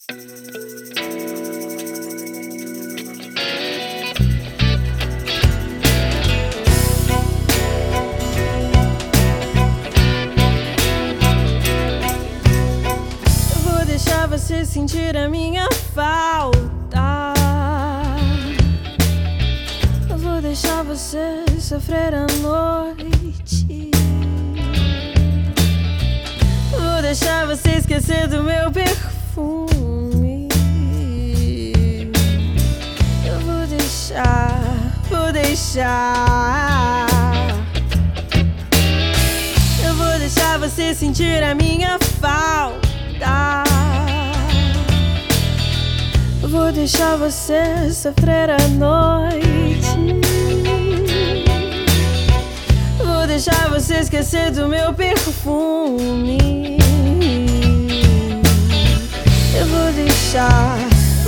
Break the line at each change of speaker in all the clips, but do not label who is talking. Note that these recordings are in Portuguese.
Eu vou deixar você sentir a minha falta. Eu vou deixar você sofrer a noite. Vou deixar você esquecer do meu perfume. Eu vou deixar. Eu vou deixar você sentir a minha falta. Eu vou deixar você sofrer a noite. Vou deixar você esquecer do meu perfume. Eu vou deixar.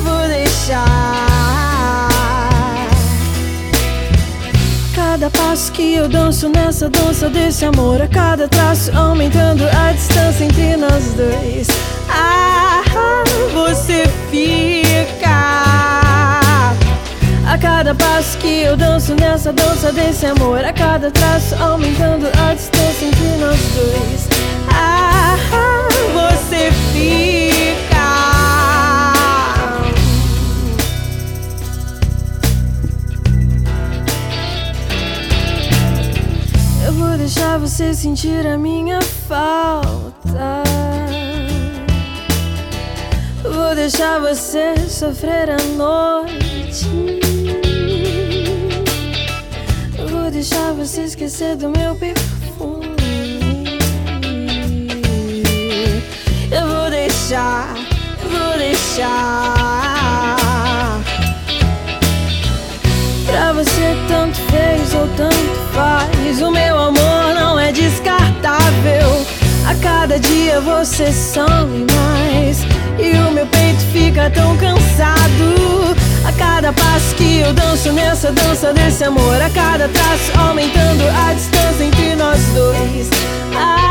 Cada passo que eu danço nessa dança desse amor, a cada traço aumentando a distância entre nós dois. Você fica. A cada passo que eu danço nessa dança desse amor, a cada traço aumentando a distância entre nós dois. Você fica. Eu vou deixar você sentir a minha falta. Vou deixar você sofrer a noite. Vou deixar você esquecer do meu perfume. Eu vou deixar. Pra você tanto fez ou tanto faz, o meu amor não é descartável. A cada dia você some mais e o meu peito fica tão cansado. A cada passo que eu danço nessa dança desse amor, a cada traço aumentando a distância entre nós dois.